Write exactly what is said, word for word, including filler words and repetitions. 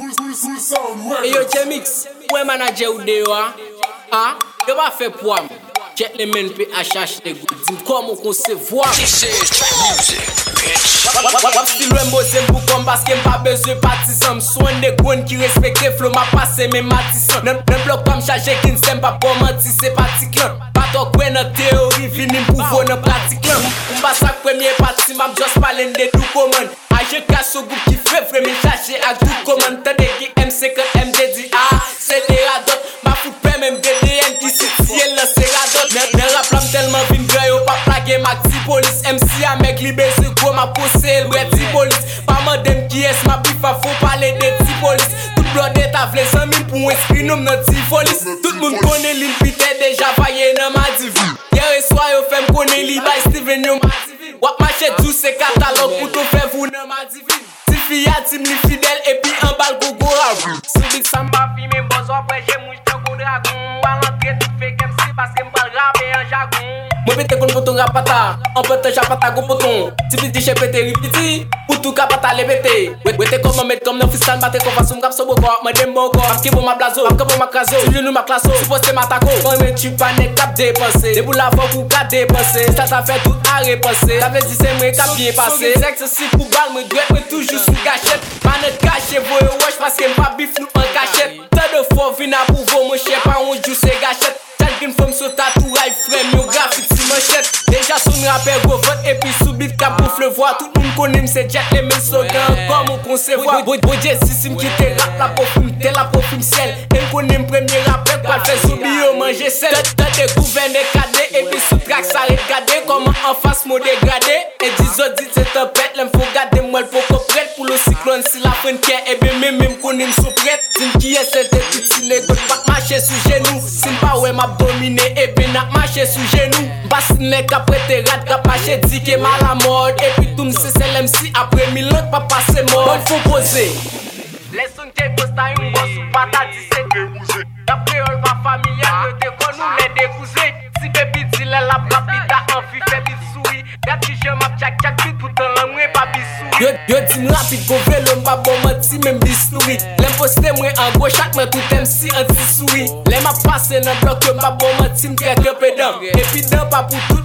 E yo J-Mix, mwen manager ou de yo a? Ha? Yo ba fe pou am? Check les men P H H de gout. Dim comment qu'on se voit. This is trap music, bitch. Wap stil wè mbose mbou kom baske mpa bezwe patisan. Msouen de gwen ki respekte flow ma pase men matisan. Nan blok pa mchaje kin sem pa pou manti se patik lan. Pato kwen nan teori vini mpouvo nan pratik lan. Mba sak premier pati mam just palen de tout koman. Aje kaso goup ki fe vremi chache ak tout koman. Tade ki M cinquante M D di A se de radot. Ma fout pe men B D N ki si tiye lan se radot. Nen rap lam telman vin gre yo pa plage mak ti polis. M C a mek libe se go ma pose el wè ti polis. Pa man dem ki es ma bifa fò pale de ti polis. Tout blode ta vle cent mille pou esprit nom nan ti folis. Tout moun kone li pite deja vaye nan ma divi. Yere swa yo fem kone li bay Steven yo ma divi. Wap mache dou se katalog pou to fe vou nan ma divi. Ti fiya tim li fidèle epi an bal go go ravi. Subit samba fi men boz apre jè mouj te go dragon. Wal rentre tout fe kem si paske mbal rappe en jargon. Mwen pete kon poton rapata, an pete japata go poton. Ti piti che pete ripiti, poutou kapata le pete. Wete kom an met kom nan fistan bate kon fasoum rap so boko. Mwen dem bon kon, apke bon ma blazo, apke bon ma kraso. Si genou ma klaso, si poste ma tako. Kon men tu pa ne kap depanse. De bou la fok ou ka depanse. Ça ta fait tout à repenser. Ça veut dire c'est moi qui a bien passé. Son exercice pour balle, moi doit moi toujours sous gâchette. Manette caché, voye wesh parce que m'a bif nous en cachette. Tant de fois vina pour vous, mon chien pas on joue c'est gâchette. Une femme sur tatou, right frame, yo graphique si manchette. Déjà son rappel go vote et puis subit cap pour le voir. Tout le monde connaît c'est Jack les mêmes slogans comme on concevoir. Bodje si sim qui te rap la parfume, t'es la parfume ciel. Elle connaît premier rappel pas faire soubi yo manger sel. T'as des gouvernes cadets et puis sous track ça regarder comment en face mot dégradé. Et dix autres dit c'est tempête, l'aime faut garder moi le faut prête pour le cyclone si la fin qui est bien même même connaît sous prête. Sim qui est cette petite ciné go pas marcher sous genou. Sim pas ouais m'a domine et puis n'a marché sous genou. Bassine qu'après te rate qu'a marché dit que mal à mode. Et puis tout m'se c'est l'M C après mille ans pas passer mort. Bon faut poser. Laisse-nous te poster une bosse ou pas ta dix-sept. D'après all ma famille que te con nous les découser. Si baby dit la la papita en fi fait bit souris. Gat qui je m'a tchak tchak bit tout en l'amour pas bisou. Yo yo dis rapide go vélo m'a bon menti même bisouris. L'imposté moi en gros chaque mais tout M C anti souris. Les m'a passé dans bloc que m'a bon menti m'crèque pédant. Et puis dans pas pour tout